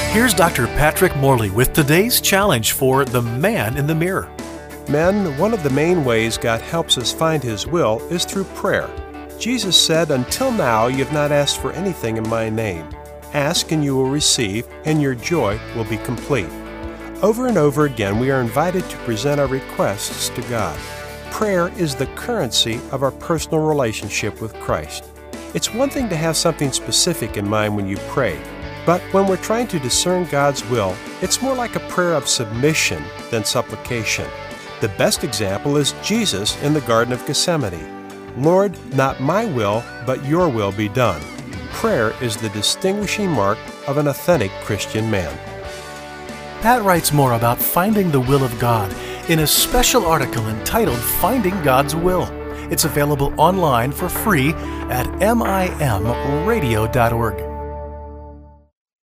Here's Dr. Patrick Morley with today's challenge for the man in the mirror. Men, one of the main ways God helps us find His will is through prayer. Jesus said, "Until now you have not asked for anything in my name. Ask and you will receive, and your joy will be complete." Over and over again, we are invited to present our requests to God. Prayer is the currency of our personal relationship with Christ. It's one thing to have something specific in mind when you pray, but when we're trying to discern God's will, it's more like a prayer of submission than supplication. The best example is Jesus in the Garden of Gethsemane. "Lord, not my will, but your will be done." Prayer is the distinguishing mark of an authentic Christian man. Pat writes more about finding the will of God in a special article entitled Finding God's Will. It's available online for free at mimradio.org.